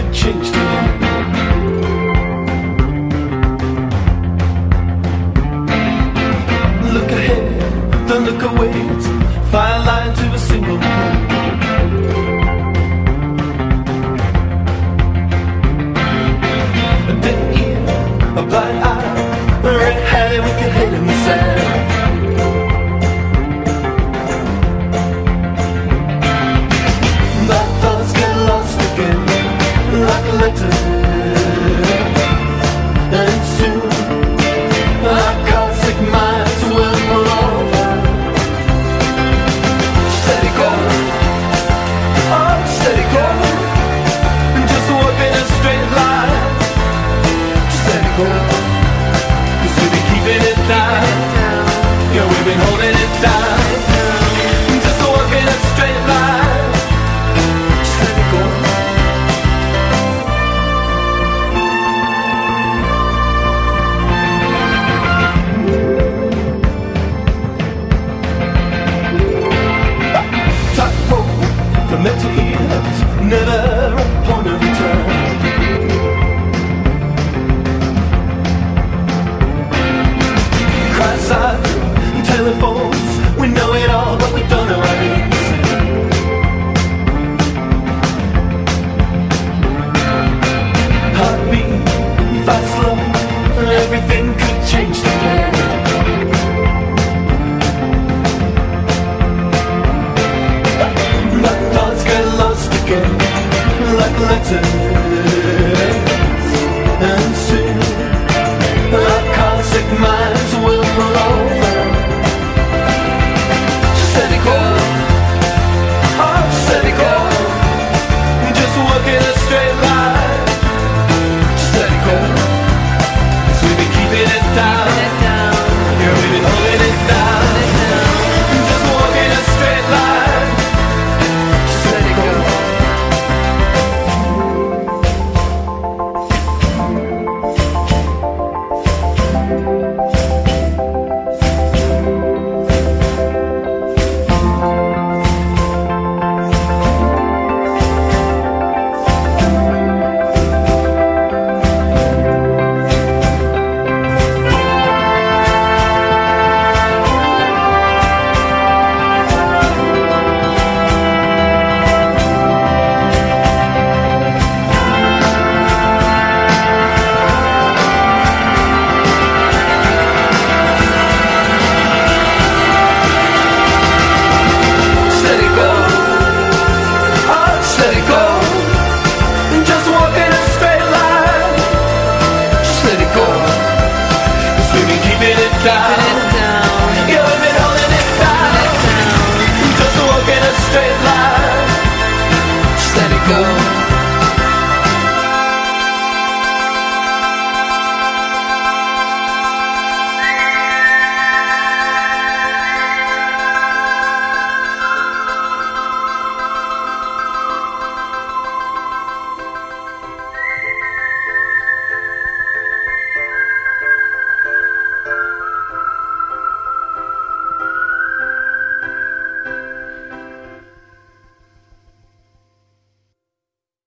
could change today. Look ahead, don't look away. It's a fine line to a single point. A deaf ear, a blind eye, a red hat and we can hit in the sand. My thoughts get lost again, like a letter. And soon our cosmic minds will pull over. Steady go, oh steady go, just walk in a straight line. Steady go, 'cause we've been keeping it down. Yeah, we've been holding it down. Just walk in a straight line. Steady go. From there to here, there's never a point of return. Cries out, telephones, we know it all, but we don't know our reason. Heartbeat, fast slow, everything could change today. My thoughts get lost again, like letters.